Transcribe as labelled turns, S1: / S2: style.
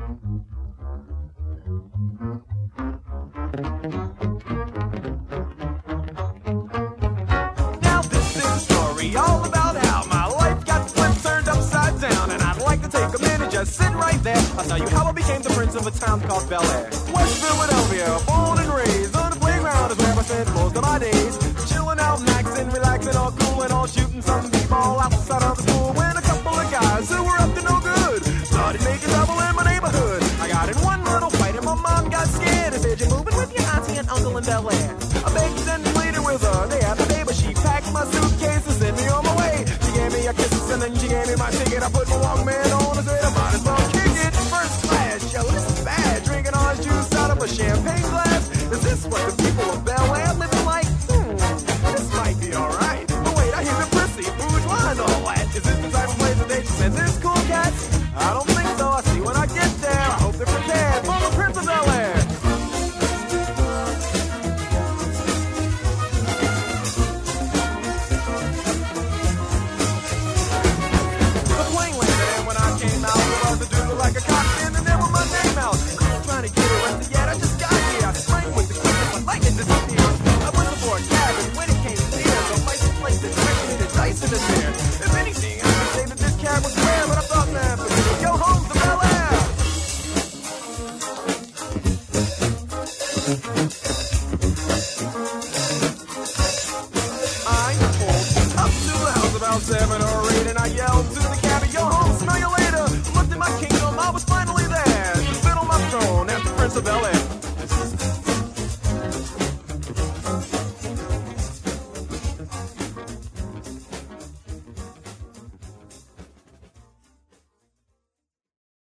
S1: Now this is a story all about how my life got flipped, turned upside down, and I'd like to take a minute, just sit right there. I'll tell you how I became the prince of a town called Bel Air. West Philadelphia, born and raised on the playground is where I spent most of my days. Chilling out, maxing, relaxing, all cool and all shooting some b-ball outside of the school. When a couple of guys who were up to no good started making trouble in my neighborhood. I got in one little fight and my mom got scared and said, "You're moving with your auntie and uncle in Bel Air." I begged and pleaded with her day after day, but she packed my suitcase and sent me on my way. She gave me a kiss and then she gave me my ticket. I put my Walkman on